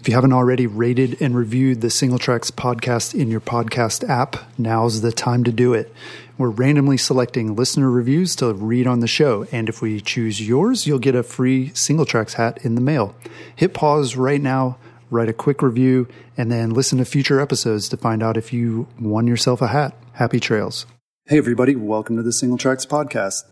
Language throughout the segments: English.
If you haven't already rated and reviewed the Single Tracks podcast in your podcast app, now's the time to do it. We're randomly selecting listener reviews to read on the show, and if we choose yours, you'll get a free Single Tracks hat in the mail. Hit pause right now, write a quick review, and then listen to future episodes to find out if you won yourself a hat. Happy trails. Hey everybody, welcome to the Single Tracks podcast.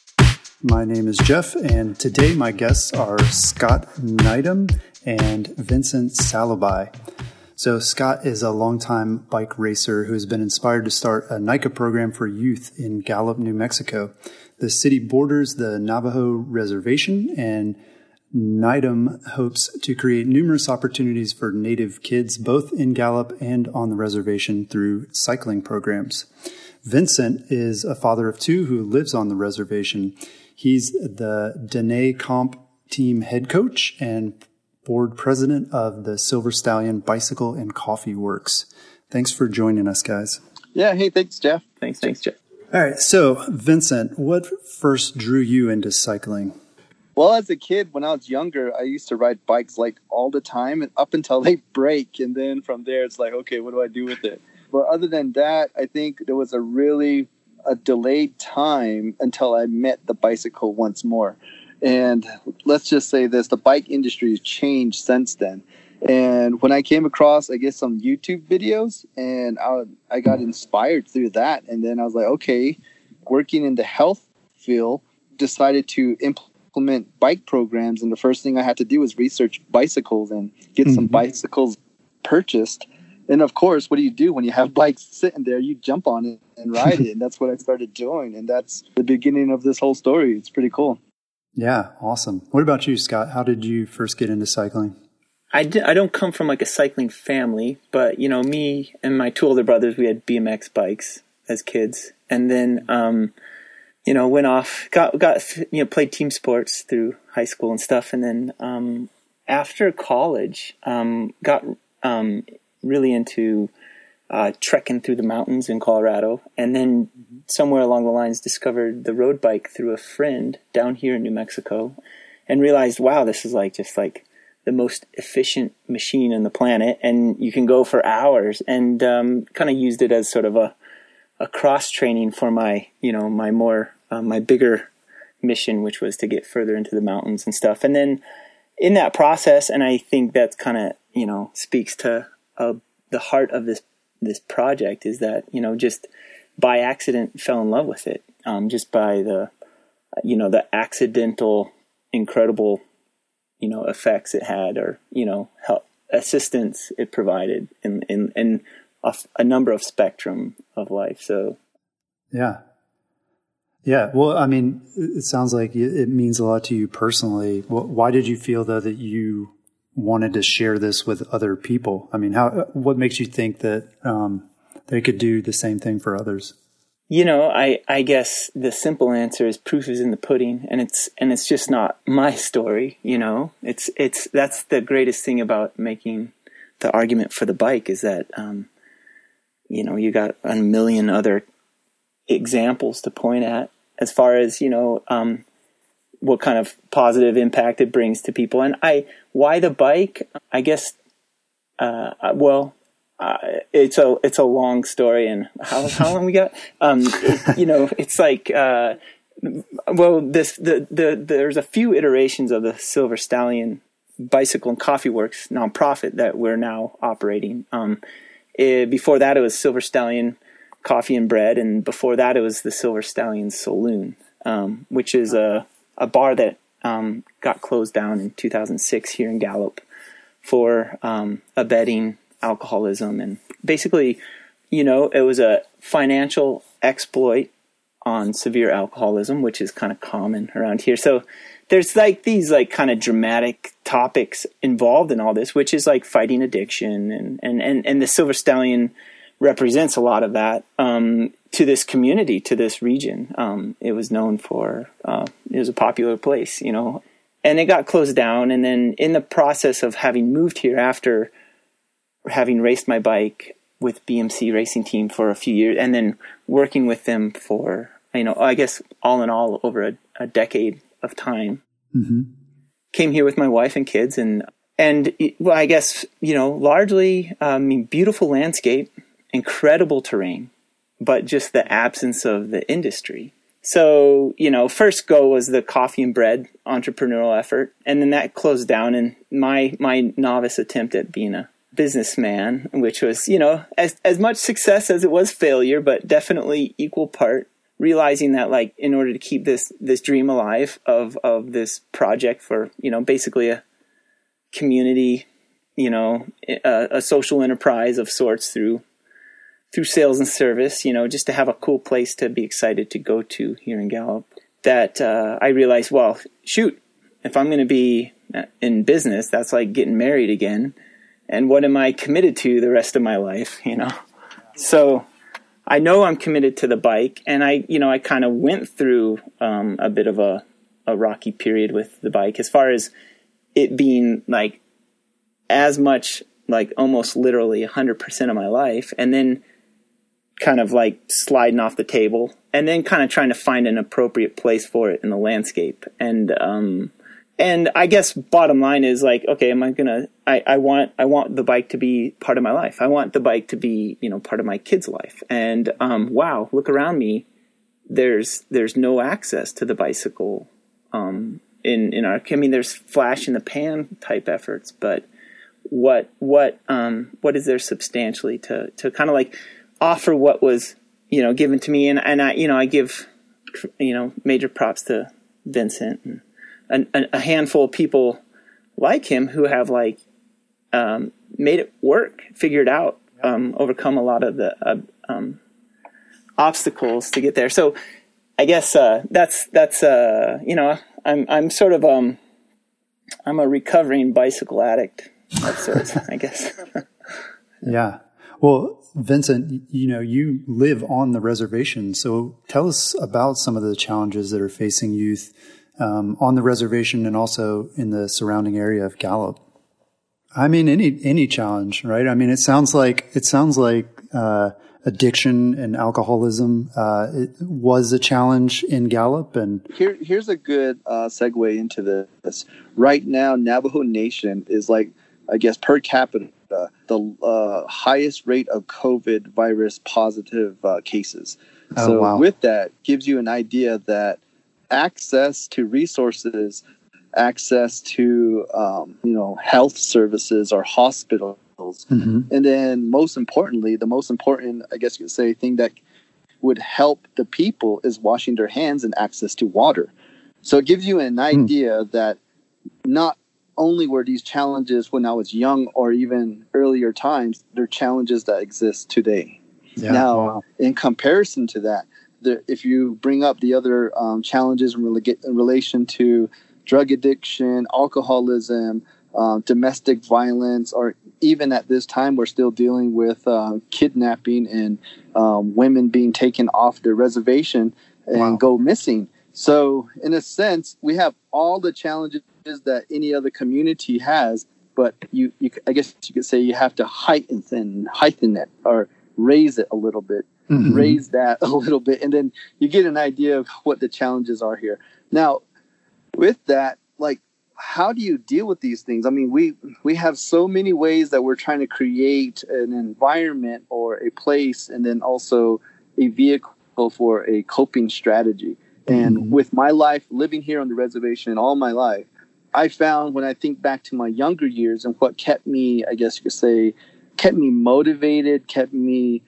My name is Jeff, and today my guests are Scott Needham and Vincent Salobai. So Scott is a longtime bike racer who has been inspired to start a NICA program for youth in Gallup, New Mexico. The city borders the Navajo Reservation, and Needham hopes to create numerous opportunities for Native kids both in Gallup and on the reservation through cycling programs. Vincent is a father of two who lives on the reservation. He's the Dene Comp team head coach and board president of the Silver Stallion Bicycle and Coffee Works. Thanks for joining us, guys. Yeah, hey, thanks, Jeff. Thanks, Jeff. All right, so Vincent, what first drew you into cycling? Well, as a kid, when I was younger, I used to ride bikes like all the time and up until they break. And then from there, it's like, okay, what do I do with it? But other than that, I think there was a delayed time until I met the bicycle once more. And let's just say this, the bike industry has changed since then. And when I came across, I guess, some YouTube videos, and I got inspired through that. And then I was like, okay, working in the health field, decided to implement bike programs. And the first thing I had to do was research bicycles and get some bicycles purchased. And of course, what do you do when you have bikes sitting there? You jump on it and ride it. And that's what I started doing. And that's the beginning of this whole story. It's pretty cool. Yeah, awesome. What about you, Scott? How did you first get into cycling? I don't come from like a cycling family, but me and my two older brothers, we had BMX bikes as kids, and then went off, got played team sports through high school and stuff, and then after college, got really into trekking through the mountains in Colorado, and then somewhere along the lines discovered the road bike through a friend down here in New Mexico, and realized, wow, this is just the most efficient machine on the planet, and you can go for hours, and kind of used it as sort of a cross training for my my bigger mission, which was to get further into the mountains and stuff. And then in that process, and I think that's kind of speaks to the heart of this project, is that just by accident fell in love with it, just by the accidental incredible effects it had, or help assistance it provided in a number of spectrum of life. So yeah, well, I mean, it sounds like it means a lot to you personally. Why did you feel though that you wanted to share this with other people? I mean, what makes you think that they could do the same thing for others? I guess the simple answer is proof is in the pudding, and it's just not my story. That's the greatest thing about making the argument for the bike, is that you got a million other examples to point at as far as what kind of positive impact it brings to people. And why the bike? I guess it's a long story, and how long we got? It's like there's a few iterations of the Silver Stallion Bicycle and Coffee Works nonprofit that we're now operating. Before that, it was Silver Stallion Coffee and Bread, and before that, it was the Silver Stallion Saloon, which is a bar that got closed down in 2006 here in Gallup for abetting alcoholism. And basically, it was a financial exploit on severe alcoholism, which is kind of common around here. So there's these kind of dramatic topics involved in all this, which is fighting addiction, and the Silver Stallion represents a lot of that to this community, to this region. It was known for, it was a popular place, and it got closed down. And then in the process of having moved here after having raced my bike with BMC Racing Team for a few years, and then working with them for, I guess all in all over a decade of time, came here with my wife and kids, and And well, I guess, largely, beautiful landscape, incredible terrain, but just the absence of the industry. So, first go was the coffee and bread entrepreneurial effort. And then that closed down, and my novice attempt at being a businessman, which was, as much success as it was failure, but definitely equal part, realizing that, like, in order to keep this dream alive of this project for, basically a community, a social enterprise of sorts through sales and service, just to have a cool place to be excited to go to here in Gallup, that I realized, well, shoot, if I'm going to be in business, that's like getting married again. And what am I committed to the rest of my life, So I know I'm committed to the bike, and I kind of went through a bit of a rocky period with the bike, as far as it being like as much, like almost literally 100% of my life, and then kind of like sliding off the table, and then kind of trying to find an appropriate place for it in the landscape. And I guess bottom line is like, okay, I want the bike to be part of my life. I want the bike to be, part of my kid's life. And, wow, look around me. There's no access to the bicycle, in our, there's flash in the pan type efforts, but what is there substantially to kind of like offer what was, given to me? And I give, major props to Vincent and a handful of people like him who have like made it work, figured out, overcome a lot of the obstacles to get there. So I guess that's I'm sort of I'm a recovering bicycle addict of sorts, I guess. Yeah. Well, Vincent, you live on the reservation, so tell us about some of the challenges that are facing youth on the reservation and also in the surrounding area of Gallup. Any challenge, right? It sounds like addiction and alcoholism it was a challenge in Gallup. And here's a good segue into this. Right now, Navajo Nation is like, I guess, per capita, the highest rate of COVID virus positive cases. So wow. With that, gives you an idea that access to resources, access to health services or hospitals, and then most importantly, the most important, I guess you could say, thing that would help the people is washing their hands and access to water. So it gives you an idea that not only were these challenges when I was young or even earlier times, they're challenges that exist today. Yeah, now, in comparison to that, if you bring up the other challenges in relation to drug addiction, alcoholism, domestic violence, or even at this time, we're still dealing with kidnapping and women being taken off the reservation and go missing. So in a sense, we have all the challenges that any other community has, but you I guess you could say you have to heighten it or raise it a little bit, raise that a little bit, and then you get an idea of what the challenges are here. Now, with that, like, how do you deal with these things? We have so many ways that we're trying to create an environment or a place, and then also a vehicle for a coping strategy. And with my life, living here on the reservation all my life, I found when I think back to my younger years and what kept me, I guess you could say, kept me motivated, kept me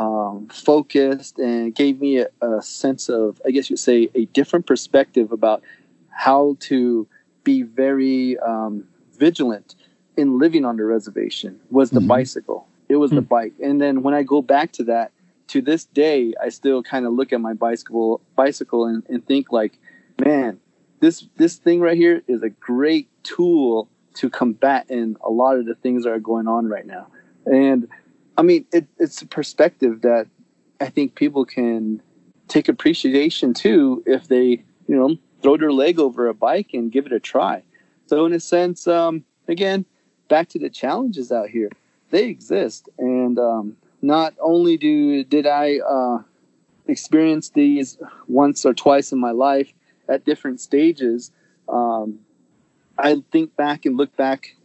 focused, and gave me a sense of, I guess you could say, a different perspective about how to be very vigilant in living on the reservation was the bicycle. It was the bike. And then when I go back to that, to this day, I still kind of look at my bicycle and think like, man, this thing right here is a great tool to combat in a lot of the things that are going on right now. And it's a perspective that I think people can take appreciation to if they, throw their leg over a bike and give it a try. So in a sense, again, back to the challenges out here, they exist. And not only did I experience these once or twice in my life at different stages, I think back and look back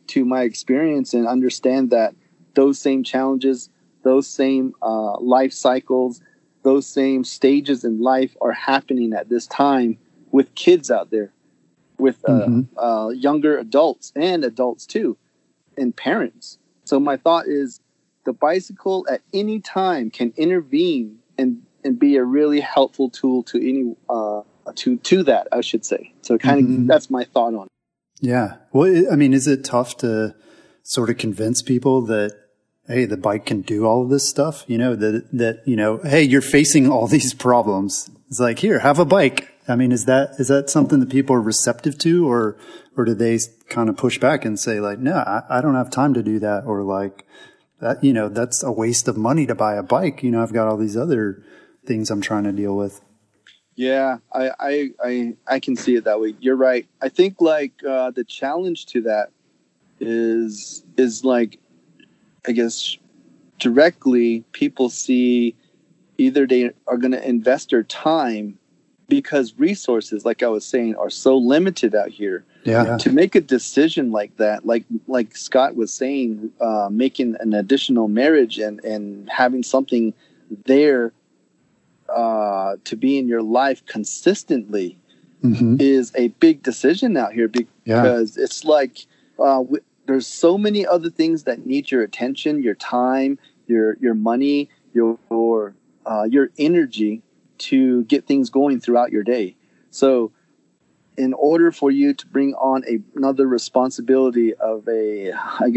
to my experience and understand that those same challenges, those same life cycles, those same stages in life are happening at this time with kids out there, with younger adults and adults too, and parents. So my thought is the bicycle at any time can intervene and be a really helpful tool to any to that, I should say. So kind of that's my thought on it. Yeah. Well, I mean, is it tough to sort of convince people that, hey, the bike can do all of this stuff? You know, that you know, hey, you're facing all these problems. It's like, here, have a bike. I mean, is that something that people are receptive to, or do they kind of push back and say like, no, I don't have time to do that, or like that, you know, that's a waste of money to buy a bike. You know, I've got all these other things I'm trying to deal with. Yeah, I can see it that way. You're right. I think like the challenge to that is like, I guess directly people see either they are going to invest their time because resources, like I was saying, are so limited out here. Yeah. To make a decision like that, like Scott was saying, making an additional marriage and having something there to be in your life consistently is a big decision out here because it's like there's so many other things that need your attention, your time, your money, your energy to get things going throughout your day. So in order for you to bring on another responsibility of a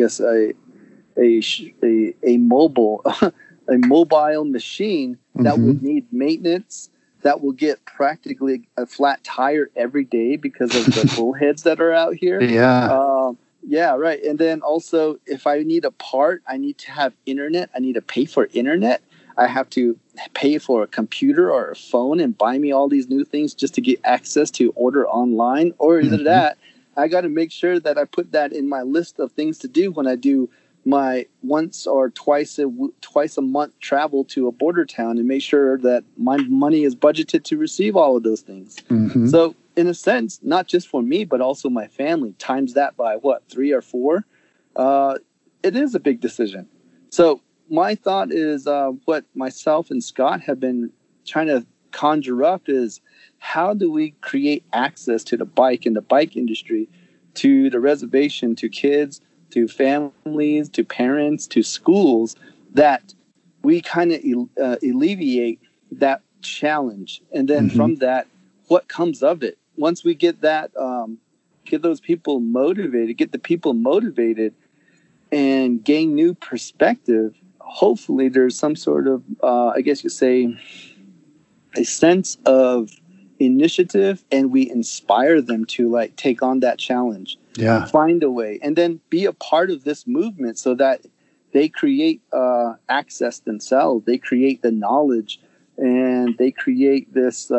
mobile a mobile machine that will need maintenance, that will get practically a flat tire every day because of the bullheads that are out here. Yeah, right. And then also, if I need a part, I need to have internet. I need to pay for internet. I have to pay for a computer or a phone and buy me all these new things just to get access to order online. Or either that, I got to make sure that I put that in my list of things to do when I do my once or twice a month travel to a border town, and make sure that my money is budgeted to receive all of those things. So in a sense, not just for me, but also my family, times that by 3 or 4, it is a big decision. So my thought is what myself and Scott have been trying to conjure up is, how do we create access to the bike and the bike industry, to the reservation, to kids, to families, to parents, to schools, that we kind of alleviate that challenge. And then from that, what comes of it? Once we get that, get those people motivated, get the people motivated and gain new perspective, hopefully there's some sort of, I guess you say, a sense of initiative, and we inspire them to like take on that challenge. Yeah, find a way, and then be a part of this movement so that they create access themselves. They create the knowledge, and they create this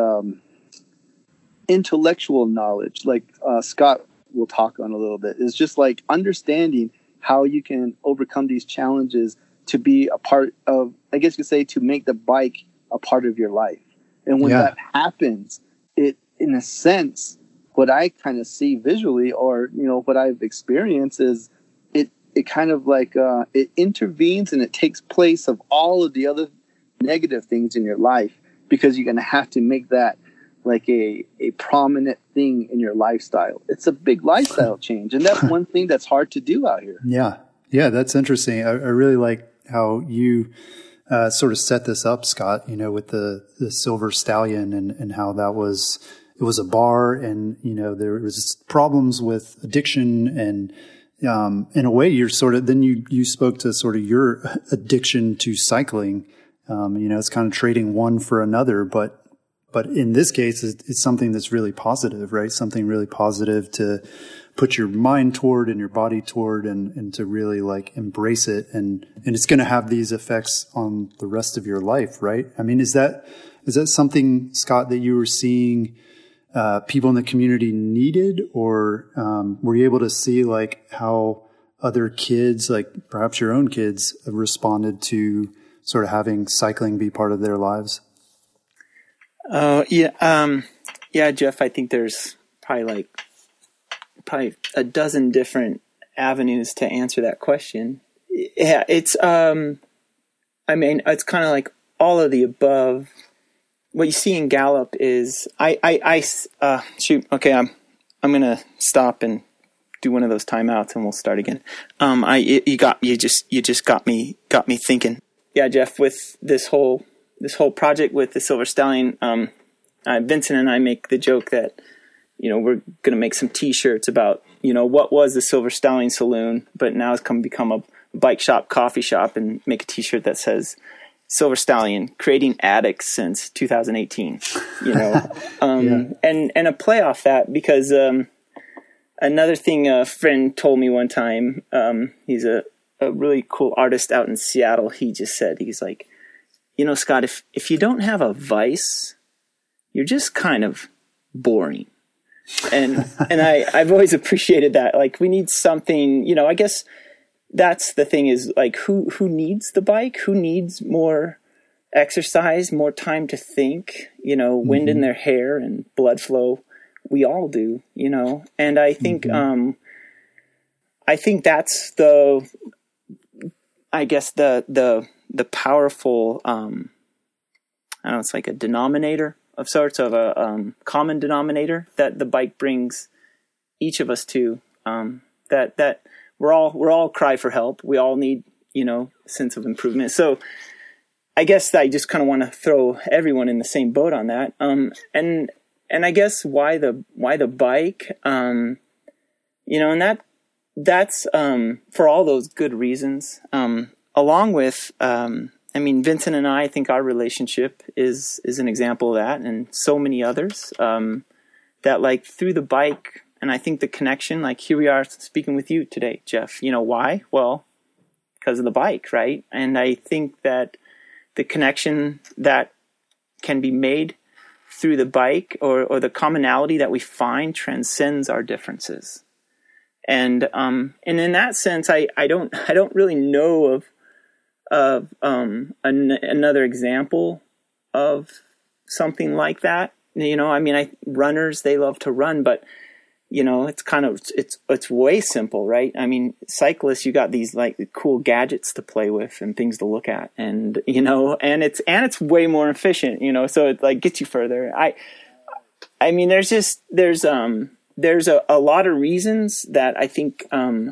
intellectual knowledge, like Scott will talk on a little bit. It's just like understanding how you can overcome these challenges to be a part of, I guess you could say, to make the bike a part of your life. And when that happens, it, in a sense, what I kind of see visually, or, you know, what I've experienced is it kind of like, it intervenes and it takes place of all of the other negative things in your life, because you're going to have to make that like a prominent thing in your lifestyle. It's a big lifestyle change. And that's one thing that's hard to do out here. Yeah. Yeah. That's interesting. I really like how you sort of set this up, Scott, you know, with the Silver Stallion and how that was, it was a bar, and, you know, there was problems with addiction, and in a way you're sort of, then you spoke to sort of your addiction to cycling. You know, it's kind of trading one for another, but in this case, it's something that's really positive, right? Something really positive to put your mind toward and your body toward, and to really like embrace it. And it's going to have these effects on the rest of your life, right? I mean, is that something, Scott, that you were seeing people in the community needed, or were you able to see like how other kids, like perhaps your own kids, responded to sort of having cycling be part of their lives? Yeah, Jeff, I think there's probably a dozen different avenues to answer that question. Yeah, it's it's kind of like all of the above. What you see in Gallup is shoot. Okay, I'm gonna stop and do one of those timeouts, and we'll start again. You just got me thinking. Yeah, Jeff, with this whole project with the Silver Stallion, Vincent and I make the joke that, we're going to make some T-shirts about, what was the Silver Stallion Saloon, but now it's become a bike shop, coffee shop, and make a T-shirt that says Silver Stallion, creating addicts since 2018. Yeah. And a play off that, because another thing a friend told me one time, he's a really cool artist out in Seattle. He just said, he's like, Scott, if you don't have a vice, you're just kind of boring. And I've always appreciated that. Like, we need something, I guess that's the thing is, like, who needs the bike? Who needs more exercise, more time to think, wind in their hair and blood flow? We all do, and I think, I think that's the powerful, I don't know, it's like a denominator of sorts, of a common denominator that the bike brings each of us to, that we're all cry for help. We all need, sense of improvement. So I guess I just kind of want to throw everyone in the same boat on that. And I guess why the bike, and that's for all those good reasons, along with, Vincent and I think our relationship is an example of that, and so many others, that, like, through the bike, and I think the connection, like, here we are speaking with you today, Jeff. Why? Well, because of the bike, right? And I think that the connection that can be made through the bike, or the commonality that we find, transcends our differences. And in that sense, I don't really know of another example of something like that. Runners, they love to run, but it's way simple, right? Cyclists, you got these, like, cool gadgets to play with and things to look at, and it's way more efficient, so it, like, gets you further. There's a lot of reasons that I think,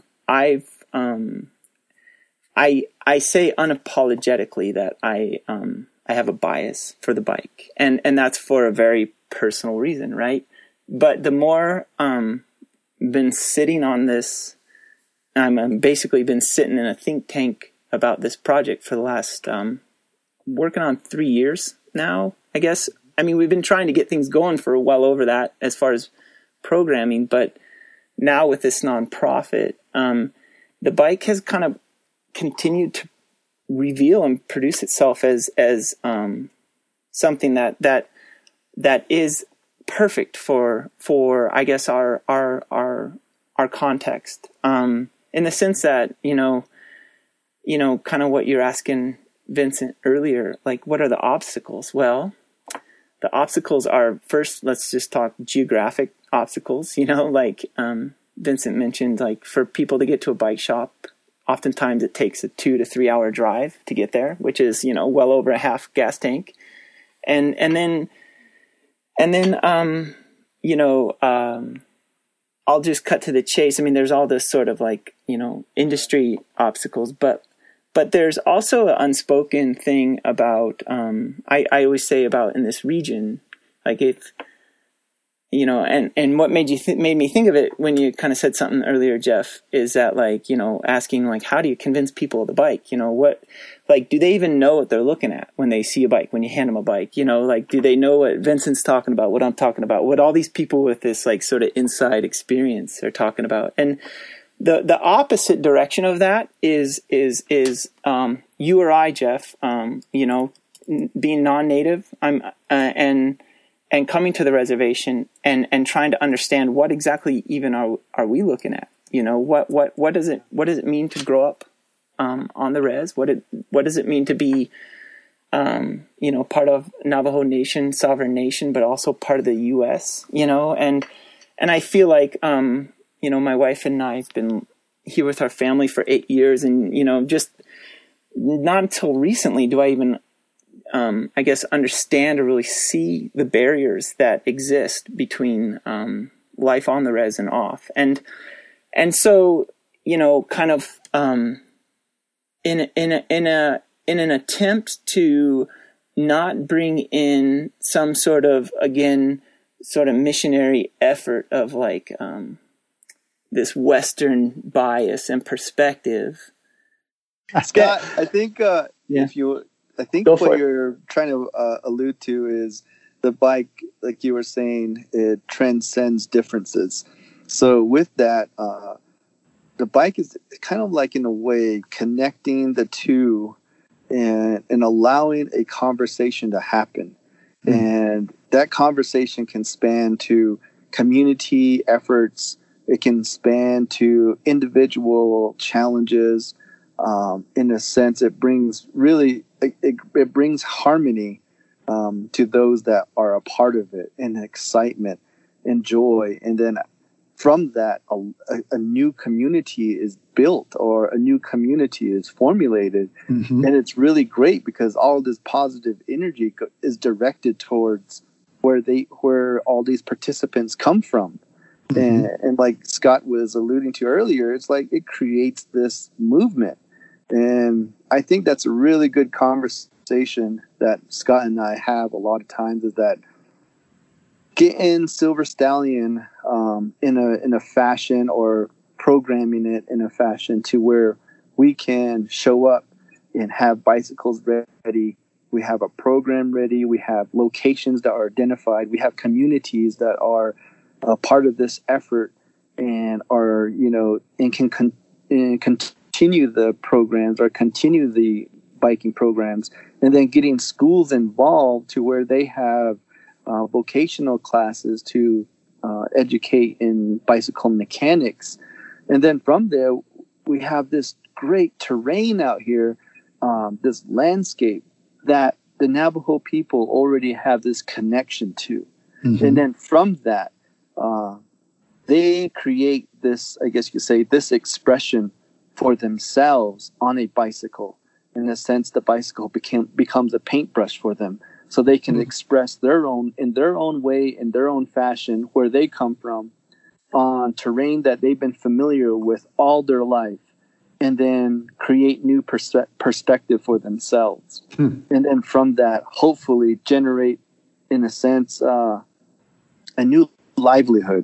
I say unapologetically that I have a bias for the bike, and that's for a very personal reason, right? But the more been sitting on this, I'm basically been sitting in a think tank about this project for the last working on 3 years now, I guess. We've been trying to get things going for well over that as far as programming, but now with this nonprofit, the bike has kind of continued to reveal and produce itself as something that is perfect for I guess our context, in the sense that kind of what you're asking Vincent earlier, like, what are the obstacles? Well, the obstacles are, first, let's just talk geographic obstacles. Vincent mentioned, like, for people to get to a bike shop, oftentimes it takes a 2 to 3 hour drive to get there, which is, well over a half gas tank. And then I'll just cut to the chase. There's all this sort of, like, industry obstacles, but there's also an unspoken thing about, I always say about in this region, like, if, and what made me think of it when you kind of said something earlier, Jeff, is that, like, asking, like, how do you convince people of the bike? What, like, do they even know what they're looking at when they see a bike, when you hand them a bike? Like, do they know what Vincent's talking about, what I'm talking about, what all these people with this, like, sort of inside experience are talking about? And the opposite direction of that is you or I, Jeff, being non-native, and coming to the reservation and trying to understand what exactly even are we looking at? What does it mean to grow up on the res? What does it mean to be part of Navajo Nation, sovereign nation, but also part of the U.S. And I feel like my wife and I have been here with our family for 8 years, and just not until recently do I even I guess understand or really see the barriers that exist between life on the res and off, and so kind of in an attempt to not bring in some sort of missionary effort of like this Western bias and perspective. Scott, I think what you're trying to allude to is the bike, like you were saying, it transcends differences. So with that, the bike is kind of like, in a way, connecting the two and allowing a conversation to happen. Mm-hmm. And that conversation can span to community efforts. It can span to individual challenges. In a sense, it brings it brings harmony to those that are a part of it, and excitement and joy. And then from that, a new community is built, or a new community is formulated. Mm-hmm. And it's really great because all this positive energy is directed towards where all these participants come from. Mm-hmm. And like Scott was alluding to earlier, it's like it creates this movement. And I think that's a really good conversation that Scott and I have a lot of times, is that getting Silver Stallion in a fashion, or programming it in a fashion to where we can show up and have bicycles ready. We have a program ready. We have locations that are identified. We have communities that are a part of this effort and are, and can continue the programs or continue the biking programs, and then getting schools involved to where they have vocational classes to educate in bicycle mechanics. And then from there, we have this great terrain out here, this landscape that the Navajo people already have this connection to. Mm-hmm. And then from that, they create this, I guess you could say, this expression for themselves on a bicycle. In a sense, the bicycle becomes a paintbrush for them, so they can express in their own way, in their own fashion, where they come from, on terrain that they've been familiar with all their life, and then create new perspective for themselves. And then from that, hopefully generate, in a sense, a new livelihood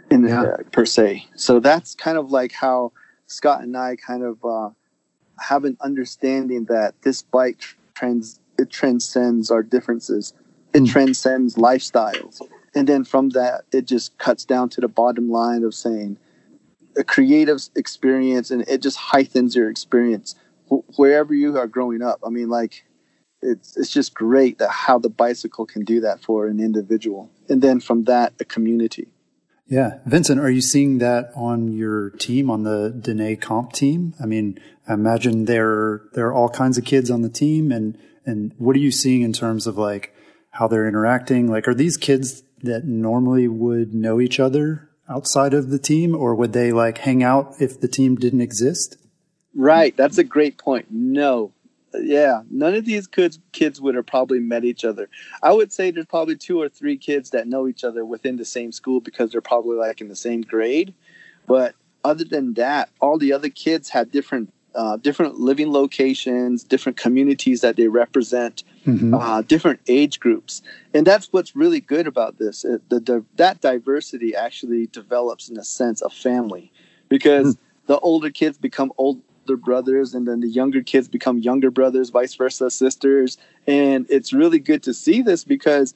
per se. So that's kind of like how Scott and I kind of have an understanding that this bike transcends our differences. It transcends lifestyles. And then from that, it just cuts down to the bottom line of saying a creative experience, and it just heightens your experience wherever you are growing up. I mean, like, it's just great that how the bicycle can do that for an individual. And then from that, a community. Yeah. Vincent, are you seeing that on your team, on the Dene Comp team? I mean, I imagine there are all kinds of kids on the team, and what are you seeing in terms of like how they're interacting? Like, are these kids that normally would know each other outside of the team, or would they like hang out if the team didn't exist? Right. That's a great point. No. Yeah. None of these kids would have probably met each other. I would say there's probably 2 or 3 kids that know each other within the same school because they're probably like in the same grade. But other than that, all the other kids had different living locations, different communities that they represent, different age groups. And that's what's really good about this. That diversity actually develops, in a sense, a family, because the older kids become older brothers, and then the younger kids become younger brothers, vice versa, sisters. And it's really good to see this because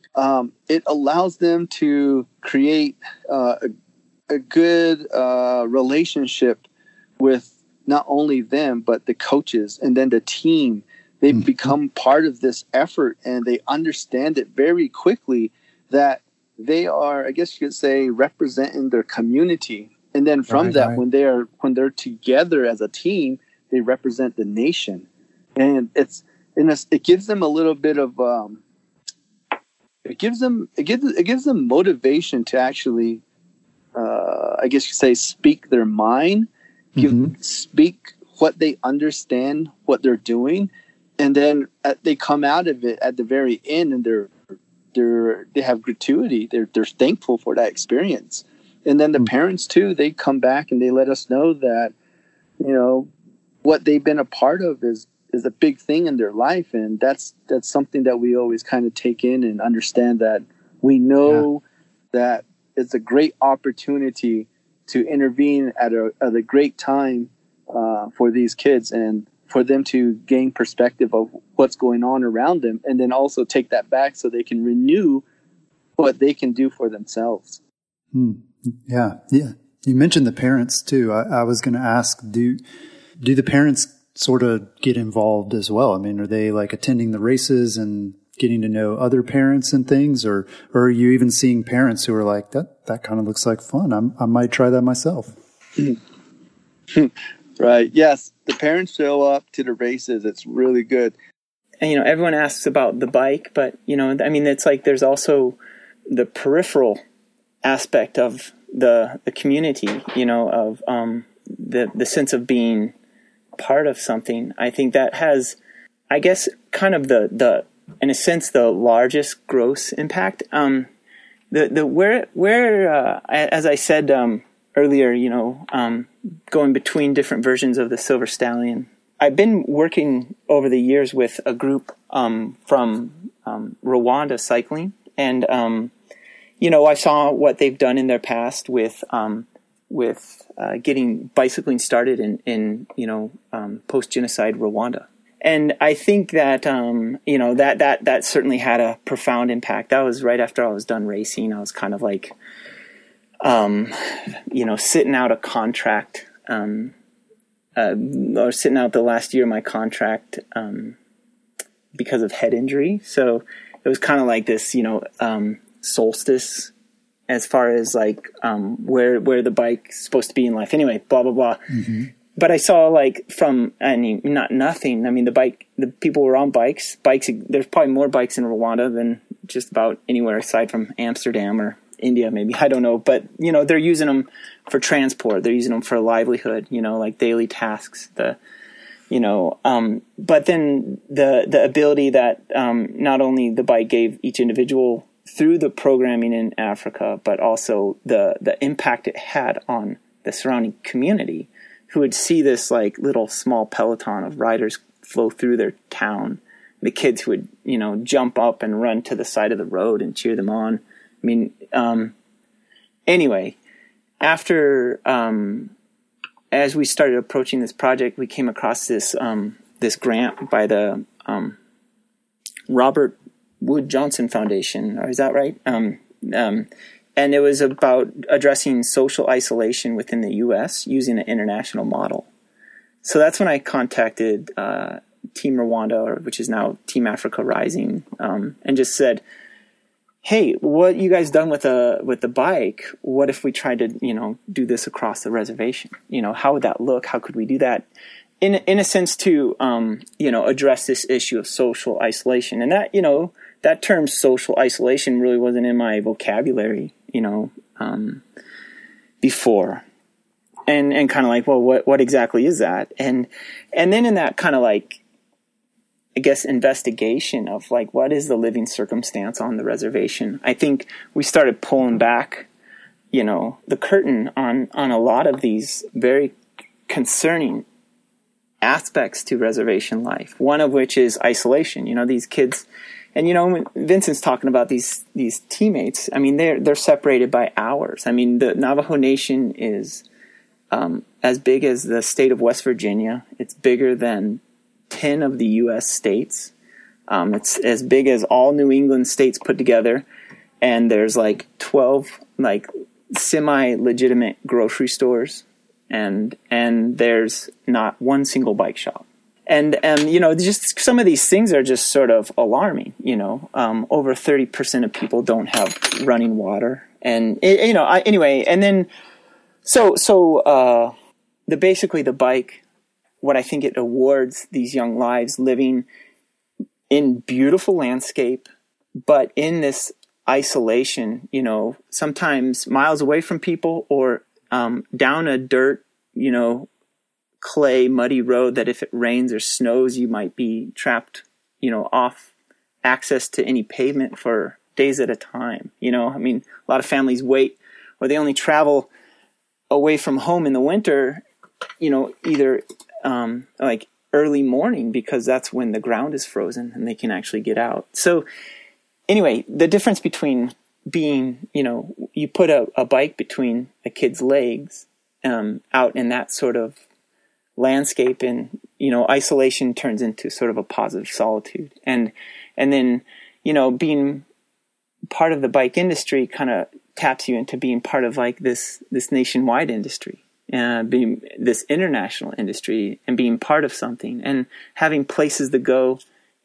it allows them to create a good relationship with not only them, but the coaches and then the team. They become part of this effort, and they understand it very quickly that they are, I guess you could say, representing their community. And then from when they're together as a team, they represent the nation. And it gives them a little bit of it gives them motivation to actually I guess you could say speak their mind speak what they understand, what they're doing, and then they come out of it at the very end, and they have gratuity. They're thankful for that experience. And then the parents too, they come back and they let us know that, what they've been a part of is a big thing in their life. And that's something that we always kind of take in and understand, that we know that it's a great opportunity to intervene at a great time for these kids, and for them to gain perspective of what's going on around them, and then also take that back so they can renew what they can do for themselves. Yeah. You mentioned the parents too. I was going to ask, do the parents sort of get involved as well? I mean, are they like attending the races and getting to know other parents and things, or are you even seeing parents who are like, that kind of looks like fun, I might try that myself? Right. Yes. The parents show up to the races. It's really good. And, everyone asks about the bike, but, it's like there's also the peripheral aspect of the community, of the sense of being part of something. I think that has, I guess, kind of the in a sense, the largest gross impact. As I said earlier, going between different versions of the Silver Stallion. I've been working over the years with a group from Rwanda Cycling, and I saw what they've done in their past with getting bicycling started in post-genocide Rwanda. And I think that that certainly had a profound impact. That was right after I was done racing. I was kind of like sitting out a contract, or sitting out the last year of my contract because of head injury. So it was kind of like this, solstice as far as like where the bike's supposed to be in life. Anyway, blah, blah, blah. Mm-hmm. But I saw the people were on bikes. There's probably more bikes in Rwanda than just about anywhere aside from Amsterdam or India, maybe. I don't know. But, they're using them for transport. They're using them for livelihood, like daily tasks. But then the ability that not only the bike gave each individual through the programming in Africa, but also the impact it had on the surrounding community, who would see this like little small peloton of riders flow through their town. The kids who would, jump up and run to the side of the road and cheer them on. I mean, anyway, after, as we started approaching this project, we came across this grant by the, Robert Wood Johnson Foundation. Is that right? And it was about addressing social isolation within the U.S. using an international model. So that's when I contacted Team Rwanda, which is now Team Africa Rising, and just said, "Hey, what you guys done with the bike? What if we tried to do this across the reservation? How would that look? How could we do that? In a sense to address this issue of social isolation?" And that that term social isolation really wasn't in my vocabulary before, and kind of like, well, what exactly is that? And then in that kind of like, I guess, investigation of like, what is the living circumstance on the reservation? I think we started pulling back, the curtain on a lot of these very concerning aspects to reservation life. One of which is isolation. These kids. And, Vincent's talking about these teammates. I mean, they're separated by hours. I mean, the Navajo Nation is as big as the state of West Virginia. It's bigger than 10 of the U.S. states. It's as big as all New England states put together. And there's like 12 like semi-legitimate grocery stores. And there's not one single bike shop. And just some of these things are just sort of alarming. Over 30% of people don't have running water, and anyway. And then, so basically the bike, what I think it awards these young lives living in beautiful landscape, but in this isolation. Sometimes miles away from people, or down a dirt, clay, muddy road that if it rains or snows, you might be trapped, off access to any pavement for days at a time. A lot of families wait, or they only travel away from home in the winter, either like early morning, because that's when the ground is frozen and they can actually get out. So anyway, the difference between being, you put a bike between a kid's legs out in that sort of landscape, and, isolation turns into sort of a positive solitude. And then, being part of the bike industry kind of taps you into being part of like this nationwide industry, being this international industry, and being part of something and having places to go,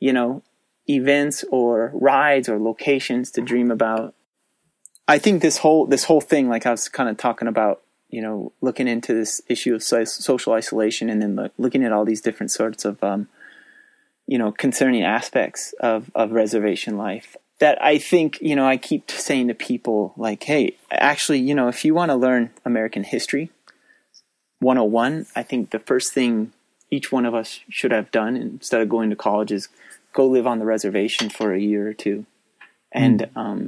events or rides or locations to dream about. I think this whole thing, like I was kind of talking about, looking into this issue of social isolation, and then looking at all these different sorts of, concerning aspects of reservation life, that I think, I keep saying to people like, hey, actually, if you want to learn American history 101, I think the first thing each one of us should have done instead of going to college is go live on the reservation for a year or two. And,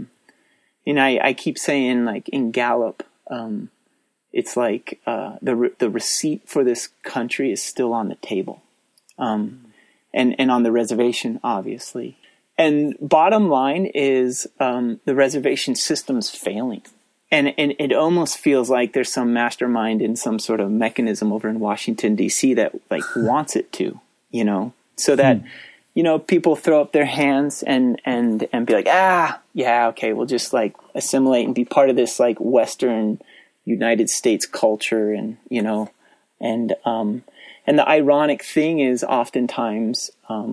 I keep saying, like, in Gallup, it's like the receipt for this country is still on the table, and on the reservation, obviously. And bottom line is the reservation system's failing. And it almost feels like there's some mastermind in some sort of mechanism over in Washington, D.C. that like wants it to, so that, people throw up their hands and be like, yeah, okay, we'll just like assimilate and be part of this like Western United States culture. And, and the ironic thing is oftentimes,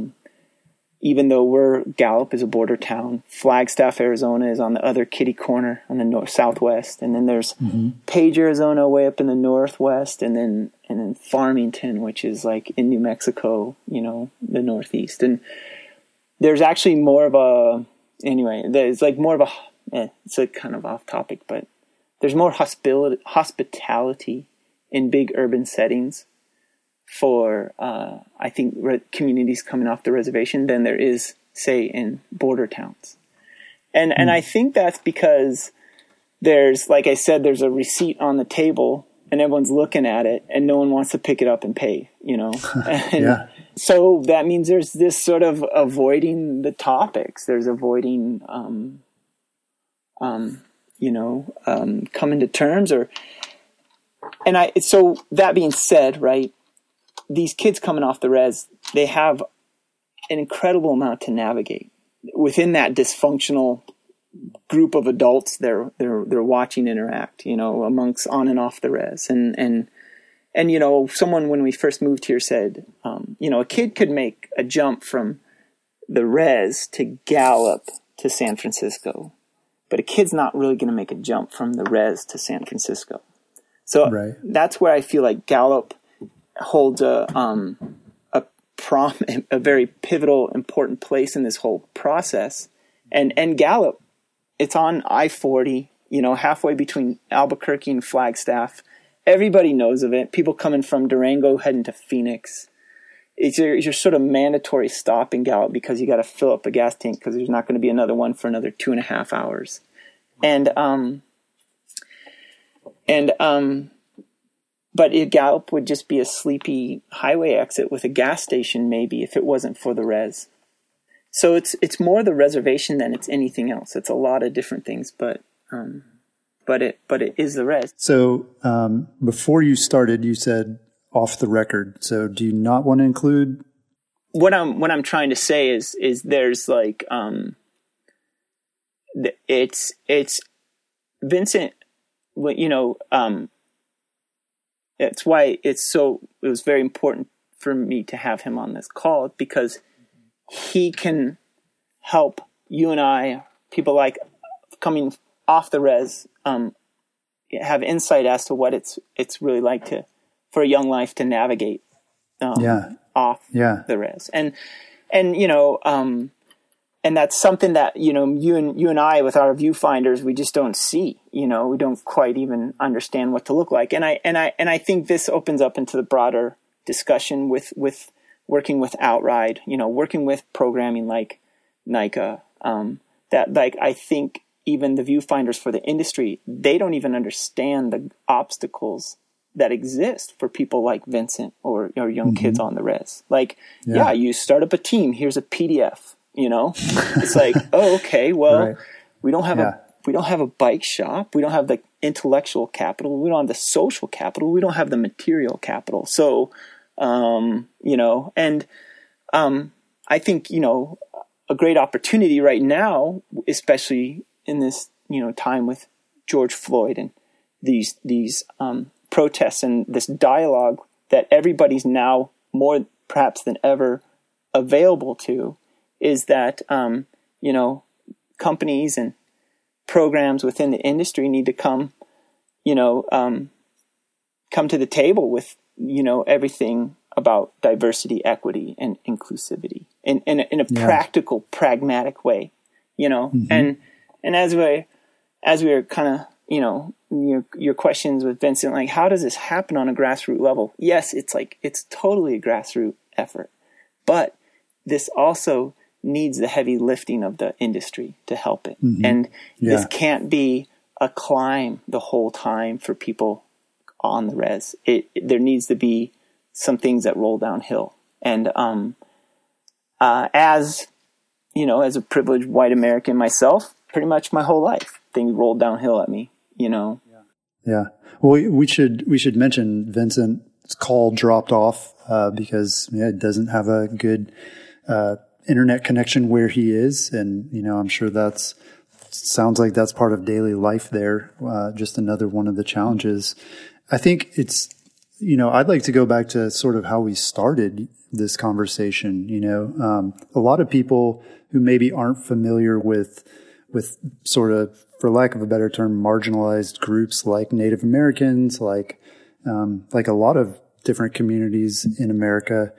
even though Gallup is a border town, Flagstaff, Arizona is on the other kitty corner on the southwest. And then there's Page, Arizona way up in the northwest. And then Farmington, which is like in New Mexico, the northeast. And there's actually more of it's a kind of off topic, but there's more hospitality in big urban settings for, I think, communities coming off the reservation than there is, say, in border towns. And I think that's because there's, like I said, there's a receipt on the table and everyone's looking at it and no one wants to pick it up and pay, And so that means there's this sort of avoiding the topics. There's avoiding, coming to terms so that being said, right, these kids coming off the res, they have an incredible amount to navigate within that dysfunctional group of adults they're watching interact, amongst on and off the res. And someone when we first moved here said, a kid could make a jump from the res to Gallup to San Francisco, but a kid's not really going to make a jump from the res to San Francisco. So That's where I feel like Gallup holds a very pivotal, important place in this whole process. And Gallup, it's on I-40, halfway between Albuquerque and Flagstaff. Everybody knows of it. People coming from Durango heading to Phoenix. It's your sort of mandatory stop in Gallup because you got to fill up a gas tank because there's not going to be another one for another 2.5 hours. But Gallup would just be a sleepy highway exit with a gas station, maybe, if it wasn't for the res. So it's more the reservation than it's anything else. It's a lot of different things, but it is the res. So before you started, you said off the record. So do you not want to include? What I'm trying to say is there's like it's Vincent, That's why it was very important for me to have him on this call, because he can help you and I, people like coming off the res, have insight as to what it's really like for a young life to navigate off the res. And that's something that, you and I with our viewfinders, we just don't see, we don't quite even understand what to look like. And I think this opens up into the broader discussion with working with Outride, working with programming like NICA, that like, I think even the viewfinders for the industry, they don't even understand the obstacles that exist for people like Vincent or young kids on the res. Like, you start up a team, here's a PDF, it's like, oh, okay, well, right. we don't have a bike shop. We don't have the intellectual capital. We don't have the social capital. We don't have the material capital. So, I think, a great opportunity right now, especially in this, time with George Floyd and these protests and this dialogue that everybody's now more perhaps than ever available to, is that, companies and programs within the industry need to come to the table with, everything about diversity, equity, and inclusivity in a practical, pragmatic way, and as we were kind of, your questions with Vincent, like, how does this happen on a grassroots level? Yes, it's totally a grassroots effort, but this also needs the heavy lifting of the industry to help it. And this can't be a climb the whole time for people on the res. There needs to be some things that roll downhill. And as a privileged white American myself, pretty much my whole life, things rolled downhill at me, Yeah. Well, we should mention Vincent's call dropped off because it doesn't have a good internet connection where he is, and I'm sure sounds like that's part of daily life there. Just another one of the challenges. I think it's I'd like to go back to sort of how we started this conversation. A lot of people who maybe aren't familiar with sort of, for lack of a better term, marginalized groups like Native Americans, like a lot of different communities in America.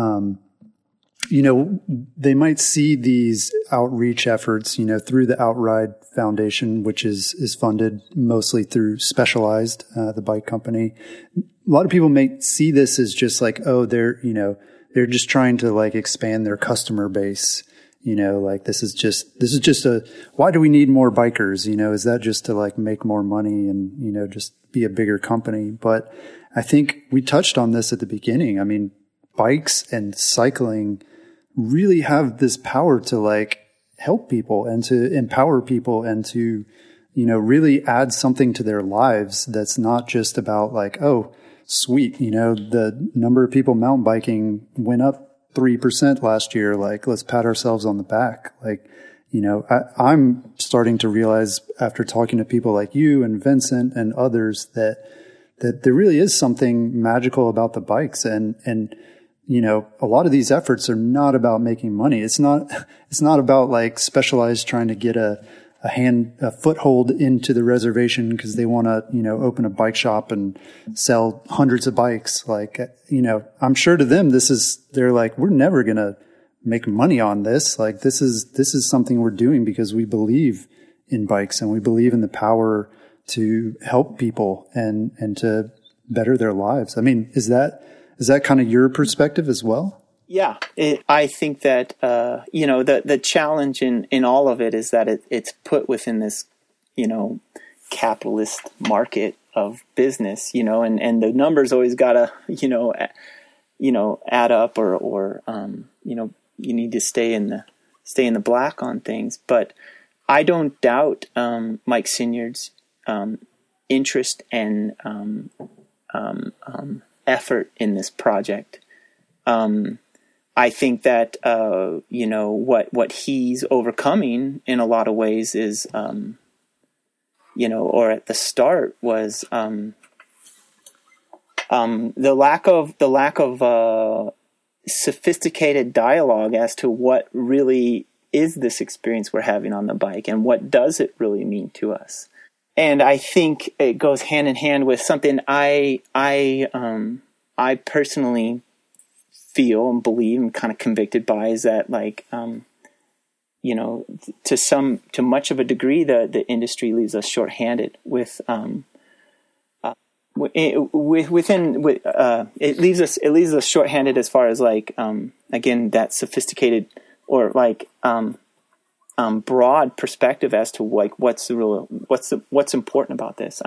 They might see these outreach efforts, through the Outride Foundation, which is funded mostly through Specialized, the bike company. A lot of people may see this as just like, oh, they're just trying to like expand their customer base. Like this is just why do we need more bikers? Is that just to like make more money and, just be a bigger company? But I think we touched on this at the beginning. I mean, bikes and cycling really have this power to like help people and to empower people and to, really add something to their lives. That's not just about like, oh, sweet. The number of people mountain biking went up 3% last year. Like, let's pat ourselves on the back. Like, I'm starting to realize after talking to people like you and Vincent and others that there really is something magical about the bikes. And, a lot of these efforts are not about making money. It's not about like Specialized trying to get a foothold into the reservation because they want to, open a bike shop and sell hundreds of bikes. Like, I'm sure to them, they're like, we're never going to make money on this. Like, this is something we're doing because we believe in bikes and we believe in the power to help people and to better their lives. I mean, is that kind of your perspective as well? Yeah, I think that, the challenge in all of it is that it's put within this, capitalist market of business, and the numbers always gotta, add up or you need to stay in the black on things. But I don't doubt Mike Sinyard's interest and effort in this project. I think that, what he's overcoming in a lot of ways is, or at the start was, the lack of sophisticated dialogue as to what really is this experience we're having on the bike and what does it really mean to us. And I think it goes hand in hand with something I personally feel and believe and kind of convicted by is that to much of a degree the industry leaves us shorthanded with it leaves us shorthanded as far as like again, that sophisticated or like broad perspective as to like what's important about this.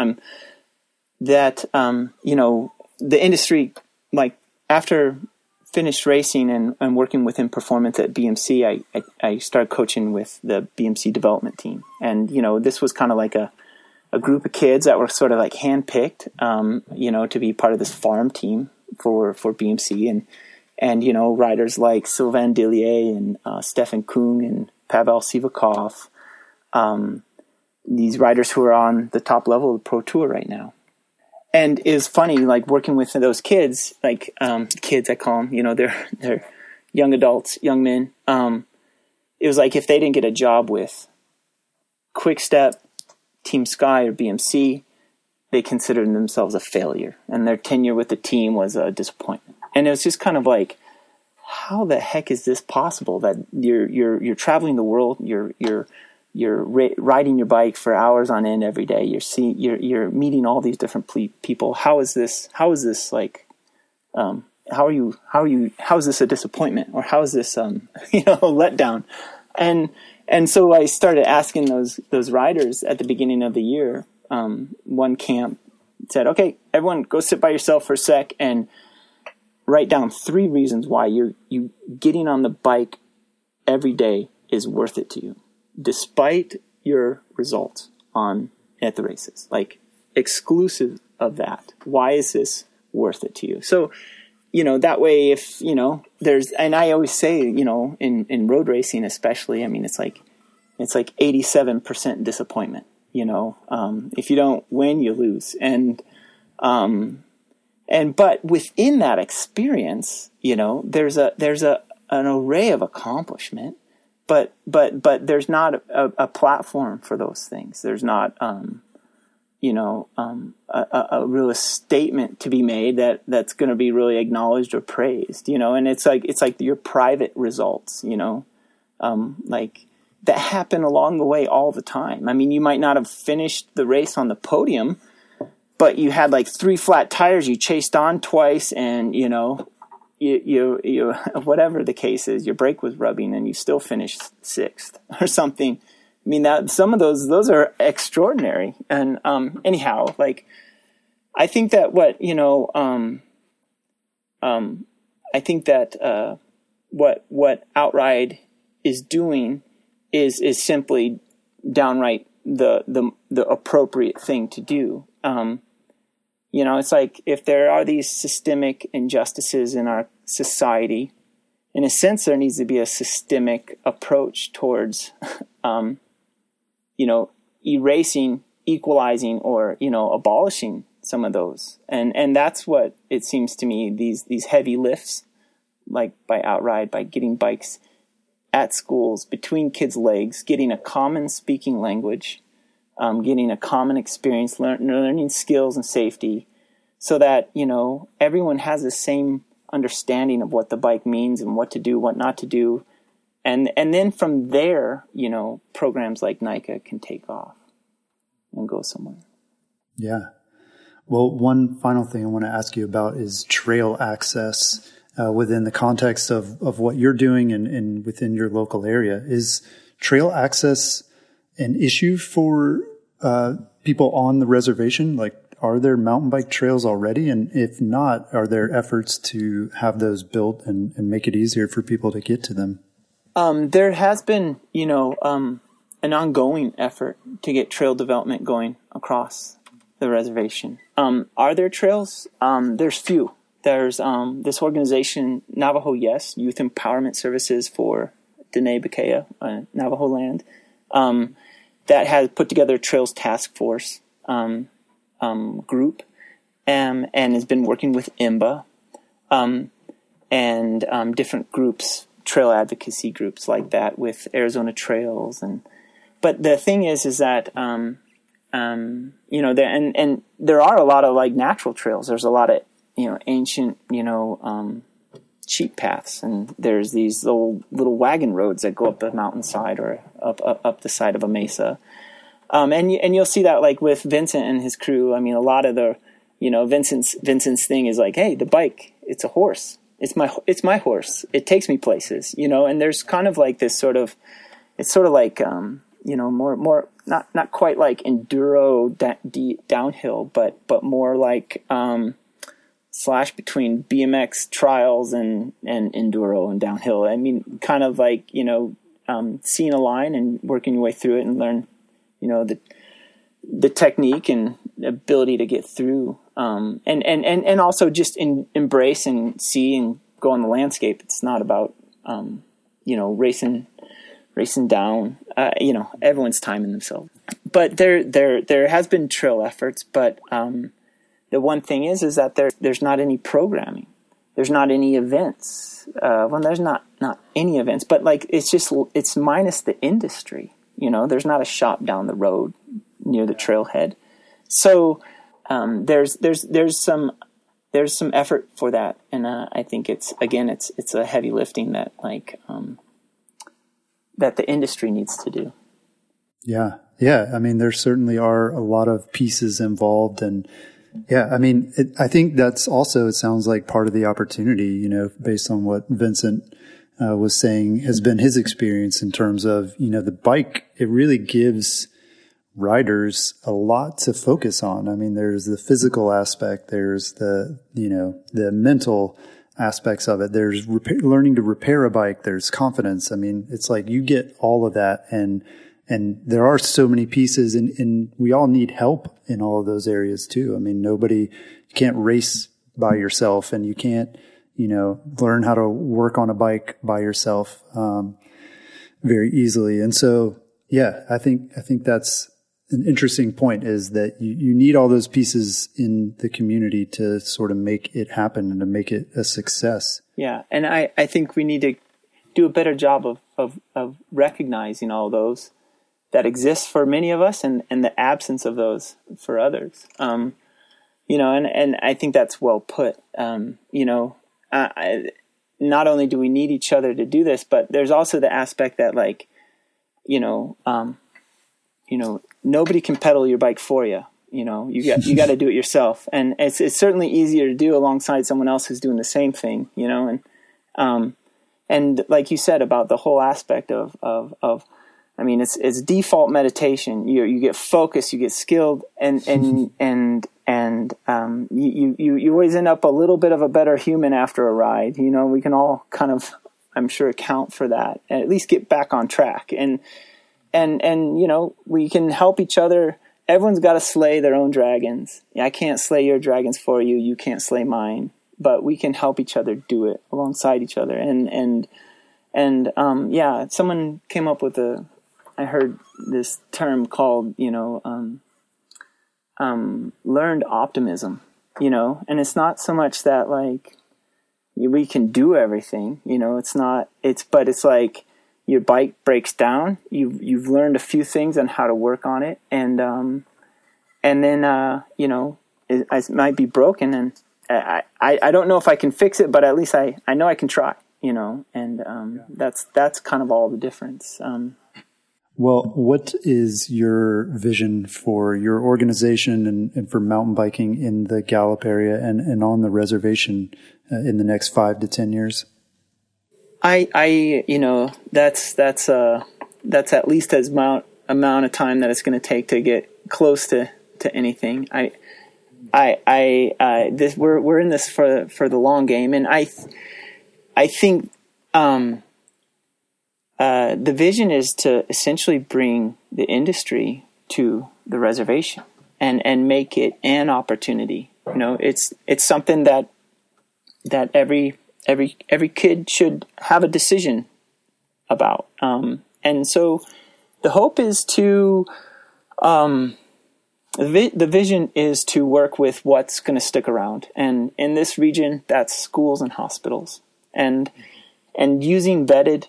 The industry, like after finished racing and working within performance at BMC, I started coaching with the BMC development team, and this was kind of like a group of kids that were sort of like handpicked, to be part of this farm team for BMC, and riders like Sylvain Dillier and Stefan Kung and Pavel Sivakov, these riders who are on the top level of the Pro Tour right now. And it's funny, like working with those kids, like kids I call them, they're young adults, young men. It was like if they didn't get a job with Quick Step, Team Sky, or BMC, they considered themselves a failure, and their tenure with the team was a disappointment. And it was just kind of like, how the heck is this possible that you're traveling the world, you're riding your bike for hours on end every day, you're meeting all these different people. How is this like how is this a disappointment, or how is this a letdown? And so I started asking those riders at the beginning of the year. One camp said, okay, everyone go sit by yourself for a sec and write down 3 reasons why you getting on the bike every day is worth it to you, despite your results at the races. Like, exclusive of that, why is this worth it to you? So, that way, if, there's, and I always say, in road racing especially, I mean, it's like 87% disappointment, if you don't win, you lose. But within that experience, there's an array of accomplishment, but there's not a platform for those things. There's not, a real statement to be made that's going to be really acknowledged or praised, and it's like your private results, like that happen along the way all the time. I mean, you might not have finished the race on the podium, but you had like 3 flat tires, you chased on twice, and you whatever the case is, your brake was rubbing and you still finished 6th or something. I mean, that some of those are extraordinary. And anyhow, like, I think that I think that what Outride is doing is simply downright the appropriate thing to do. It's like, if there are these systemic injustices in our society, in a sense, there needs to be a systemic approach towards, erasing, equalizing, or, abolishing some of those. And that's what it seems to me, these heavy lifts, like by Outride, by getting bikes at schools, between kids' legs, getting a common speaking language, getting a common experience, learning skills and safety, so that, everyone has the same understanding of what the bike means and what to do, what not to do. And then from there, programs like NICA can take off and go somewhere. Yeah. Well, one final thing I want to ask you about is trail access within the context of what you're doing and within your local area. Is trail access an issue for people on the reservation? Like, are there mountain bike trails already? And if not, are there efforts to have those built and make it easier for people to get to them? There has been, an ongoing effort to get trail development going across the reservation. Are there trails? There's few. There's this organization, Navajo Yes, Youth Empowerment Services for Diné Bikéyah, Navajo land, that has put together a Trails Task Force group, and has been working with IMBA and different groups, trail advocacy groups like that, with Arizona Trails. But the thing is that there are a lot of like natural trails. There's a lot of ancient sheep paths, and there's these little wagon roads that go up the mountainside or up the side of a mesa. And you'll see that, like with Vincent and his crew. I mean, a lot of the Vincent's thing is like, hey, the bike, it's a horse. It's my horse. It takes me places, and there's kind of like this it's sort of like, more, not quite like enduro downhill, but more like, slash between BMX trials and enduro and downhill. I mean, kind of like, seeing a line and working your way through it and learn, the technique and ability to get through, and also just embrace and see and go on the landscape. It's not about, racing down, everyone's timing themselves. But there has been trail efforts, but the one thing is that there's not any programming. There's not any events. There's not any events, but like it's minus the industry. There's not a shop down the road near the trailhead. So there's some effort for that, and I think it's a heavy lifting that that the industry needs to do. Yeah. I mean, there certainly are a lot of pieces involved, and yeah, I mean, I think that's also, it sounds like part of the opportunity, based on what Vincent was saying has been his experience in terms of, the bike. It really gives riders a lot to focus on. I mean, there's the physical aspect, there's the mental aspects of it. There's learning to repair a bike. There's confidence. I mean, it's like you get all of that, and there are so many pieces, and we all need help in all of those areas too. I mean, you can't race by yourself, and you can't, learn how to work on a bike by yourself, very easily. And so, yeah, I think that's an interesting point, is that you need all those pieces in the community to sort of make it happen and to make it a success. Yeah. And I think we need to do a better job of recognizing all those that exist for many of us, and the absence of those for others. And I think that's well put. Not only do we need each other to do this, but there's also the aspect that nobody can pedal your bike for you. You got to do it yourself. And it's certainly easier to do alongside someone else who's doing the same thing, and like you said about the whole aspect of I mean, it's default meditation. You get focused, you get skilled, and you always end up a little bit of a better human after a ride. We can all kind of, I'm sure, account for that, and at least get back on track. And we can help each other. Everyone's got to slay their own dragons. I can't slay your dragons for you. You can't slay mine, but we can help each other do it alongside each other. Someone came up with I heard this term called, learned optimism, and it's not so much that like we can do everything, but it's like your bike breaks down. You've learned a few things on how to work on it. And then, it might be broken, and I don't know if I can fix it, but at least I know I can try, that's kind of all the difference. Well, what is your vision for your organization and for mountain biking in the Gallup area and on the reservation in the next 5 to 10 years? That's at least as amount of time that it's going to take to get close to anything. We're in this for the long game, and I think the vision is to essentially bring the industry to the reservation and make it an opportunity. It's something that every kid should have a decision about. And so the hope is to, the vision is to work with what's going to stick around. And in this region, that's schools and hospitals, and using vetted,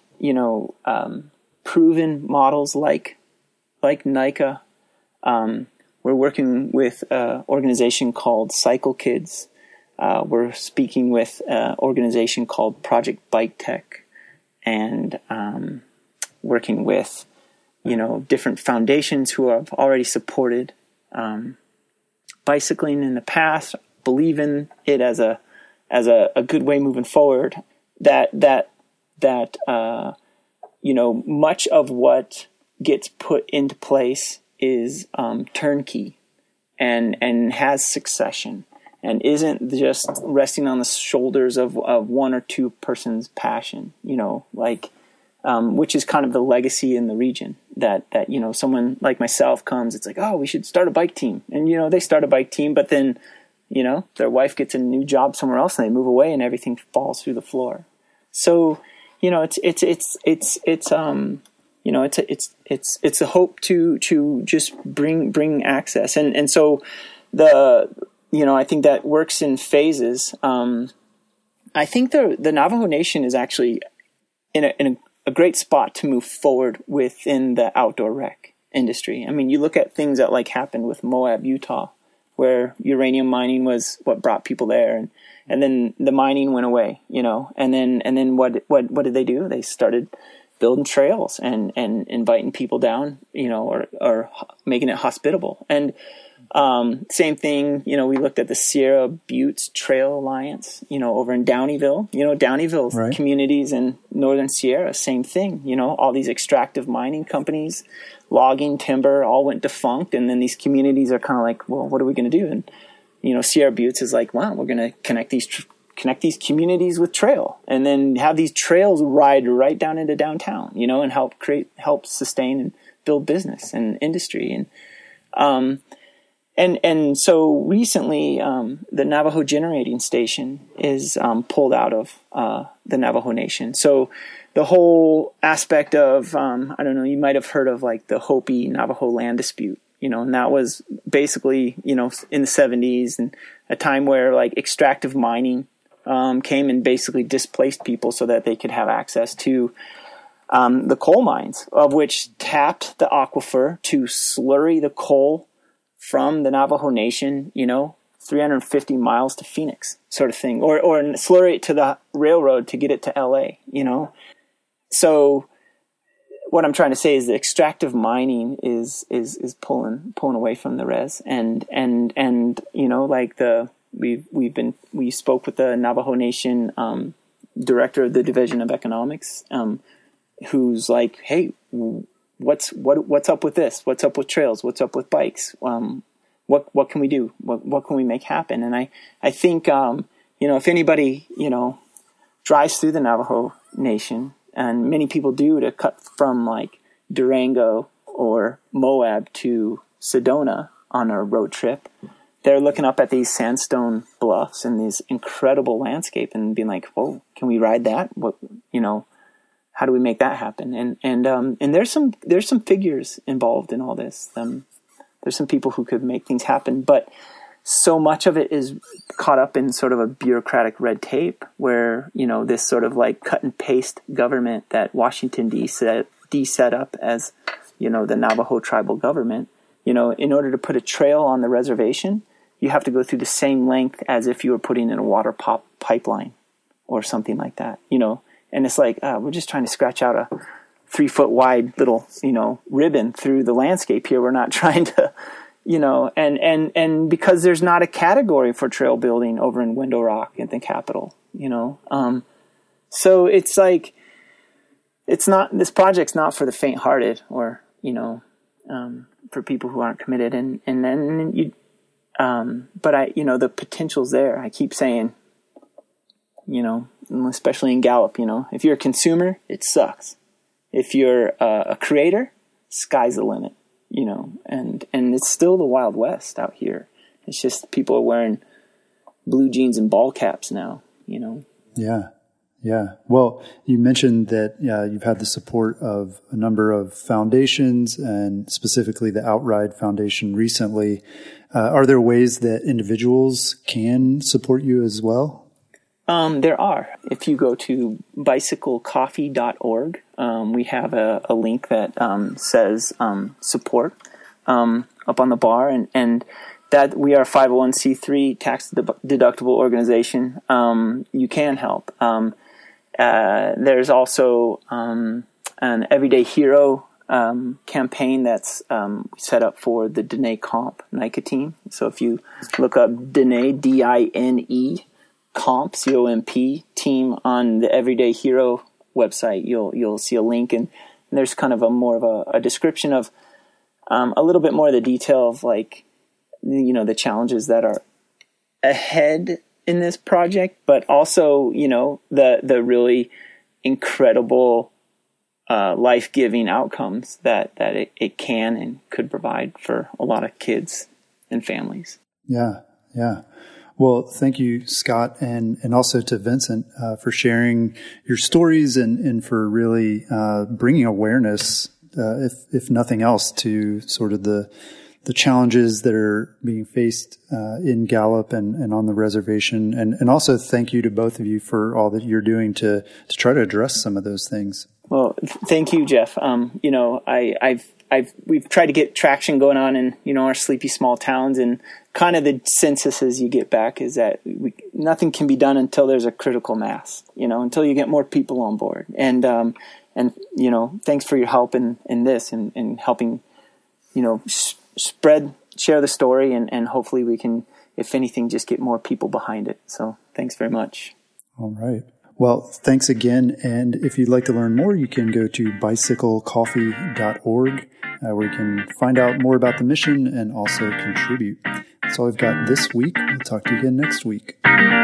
proven models like NICA. We're working with an organization called Cycle Kids. We're speaking with an organization called Project Bike Tech, and working with, bicycling in the past, believe in it as a good way moving forward. That much of what gets put into place is turnkey and has succession and isn't just resting on the shoulders of one or two person's passion, which is kind of the legacy in the region that someone like myself comes, it's like, oh, we should start a bike team. And, they start a bike team, but then, their wife gets a new job somewhere else and they move away and everything falls through the floor. So, it's a hope to just bring access. And so I think that works in phases. I think the Navajo Nation is actually in a great spot to move forward within the outdoor rec industry. I mean, you look at things that happened with Moab, Utah, where uranium mining was what brought people there. And then the mining went away, and then what did they do? They started building trails and inviting people down, or making it hospitable. And same thing, we looked at the Sierra Buttes Trail Alliance, over in Downeyville, Downeyville's right. Communities in Northern Sierra, same thing, all these extractive mining companies, logging, timber, all went defunct. And then these communities are kind of like, well, what are we going to do? And, Sierra Buttes is like, wow, we're going to connect these communities with trail, and then have these trails ride right down into downtown, and help sustain and build business and industry. And so recently, the Navajo Generating Station is pulled out of the Navajo Nation. So the whole aspect of, I don't know, you might have heard of the Hopi Navajo land dispute, and that was basically, in the 70s, and a time where extractive mining came and basically displaced people so that they could have access to the coal mines, of which tapped the aquifer to slurry the coal from the Navajo Nation, 350 miles to Phoenix, sort of thing, or slurry it to the railroad to get it to LA, So what I'm trying to say is that extractive mining is pulling away from the res, and we spoke with the Navajo Nation director of the Division of Economics, who's like, hey, what's up with this? What's up with trails? What's up with bikes? What can we do? What can we make happen? And I think if anybody drives through the Navajo Nation, and many people do, to cut from Durango or Moab to Sedona on a road trip, they're looking up at these sandstone bluffs and these incredible landscape and being like, whoa, can we ride that? How do we make that happen? And there's some figures involved in all this. There's some people who could make things happen, but so much of it is caught up in sort of a bureaucratic red tape where, this sort of cut and paste government that Washington D.C. set up as, the Navajo tribal government, in order to put a trail on the reservation, you have to go through the same length as if you were putting in a water pipeline or something like that, And it's we're just trying to scratch out a 3-foot wide little, ribbon through the landscape here. We're not trying to, and because there's not a category for trail building over in Window Rock in the capital, so it's this project's not for the faint-hearted or, for people who aren't committed. And then you, but the potential's there. I keep saying, especially in Gallup, if you're a consumer, it sucks. If you're a creator, sky's the limit, and it's still the Wild West out here. It's just people are wearing blue jeans and ball caps now, Yeah. Yeah. Well, you mentioned that you've had the support of a number of foundations and specifically the Outride Foundation recently. Are there ways that individuals can support you as well? There are. If you go to bicyclecoffee.org, we have a link that says support up on the bar, and that we are a 501c3 tax deductible organization. You can help. There's also an Everyday Hero campaign that's set up for the Dene Comp NICA team. So if you look up Dene, D-I-N-E, Comp, C-O-M-P, team on the Everyday Hero website, you'll see a link, and there's kind of a description of a little bit more of the detail of like, you know, the challenges that are ahead in this project, but also, you know, the really incredible life-giving outcomes that it can and could provide for a lot of kids and families. Yeah. Well, thank you, Scott, and also to Vincent for sharing your stories and for really bringing awareness, if nothing else, to sort of the challenges that are being faced in Gallup and on the reservation. And also thank you to both of you for all that you're doing to try to address some of those things. Well, thank you, Jeff. You know, we've tried to get traction going on in, you know, our sleepy small towns, and kind of the censuses you get back is that nothing can be done until there's a critical mass, you know, until you get more people on board. And you know, thanks for your help in this and helping, you know, share the story, and hopefully we can, if anything, just get more people behind it. So thanks very much. All right. Well, thanks again. And if you'd like to learn more, you can go to bicyclecoffee.org, where you can find out more about the mission and also contribute. That's all I've got this week. We'll talk to you again next week.